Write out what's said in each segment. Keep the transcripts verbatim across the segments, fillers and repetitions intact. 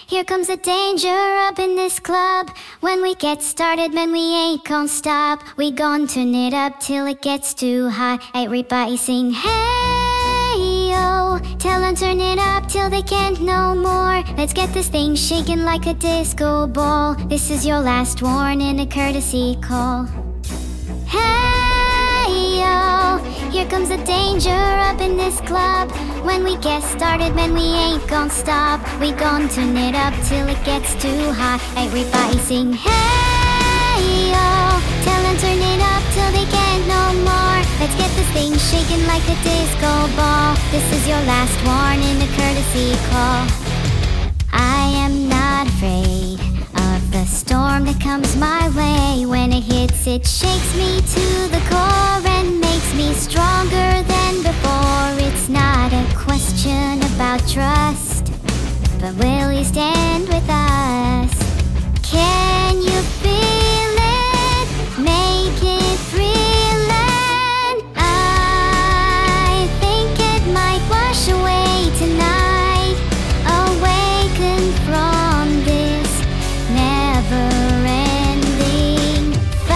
Here comes the danger up in this club. When we get started, man, we ain't gon' stop. We gon' turn it up till it gets too hot. Everybody sing hey yo. Tell them turn it up till they can't no more. Let's get this thing shaking like a disco ball. This is your last warning, a courtesy call. Hey yo, here comes the danger up in this club. When we get started, man, we ain't gon' stop. We gon' turn it up till it gets too hot. Everybody sing hey yo. Tell them turn it up till they can't no more. Let's get this thing shaking like a disco ball. This is your last warning, a courtesy call. I am not afraid of the storm that comes my way. When it hits, it shakes me to the core and makes me stronger than before. It's not a question about trust, but will you stand with us? Can you feel it? Make it thrilling. I think it might wash away tonight. Awaken from this never-ending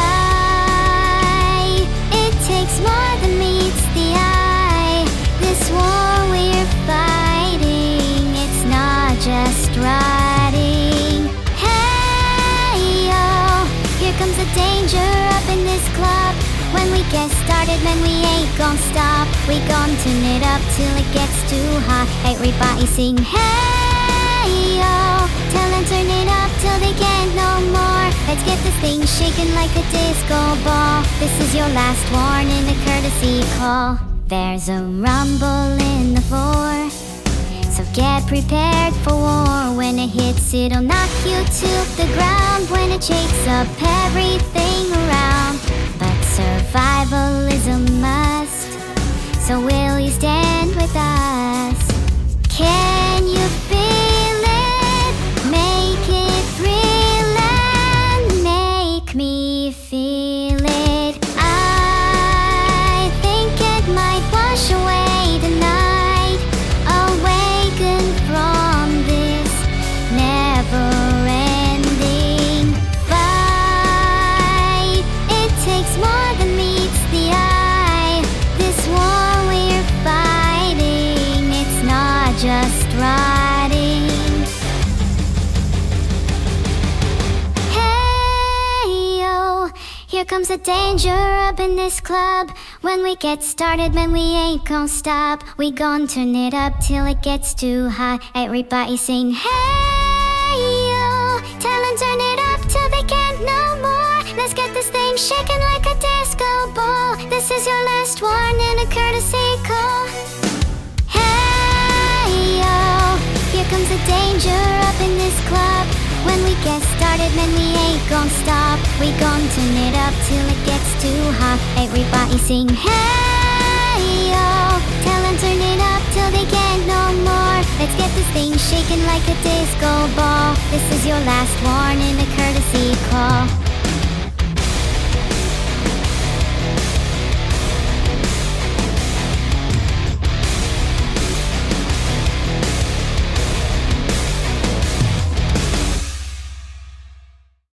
fight. It takes more than meets the eye. This war we're fighting, it's not just riding. Hey yo, here comes the danger up in this club. When we get started, man, we ain't gon' stop. We gon' turn it up till it gets too hot. Everybody sing hey yo. Tell them turn it up till they can't no more. Let's get this thing shaking like a disco ball. This is your last warning, a courtesy call. There's a rumble in the floor, so get prepared for war. When it hits, it'll knock you to the ground. When it shakes up everything around. But survival is a must, so will you stand with us? Can you feel it? Make it thrilling. Make me feel it. I think it might wash away tonight. Awaken from this never-ending fight. It takes more than meets the eye. This war we're fighting, it's not just riding. Hey yo, here comes the danger up in this club. When we get started, man, we ain't gon' stop. We gon' turn it up till it gets too hot. Everybody sing hey yo. Tell them turn it up till they can't no more. Let's get this thing shaking like a disco ball. This is your last warning, a courtesy call. Hey yo, here comes the danger up in this club. When we get started, man, we ain't gon' stop. We gon' turn it up till it gets too hot. Everybody sing hey yo. Tell them turn it up till they can't no more. Let's get this thing shaking like a disco ball. This is your last warning, a courtesy call.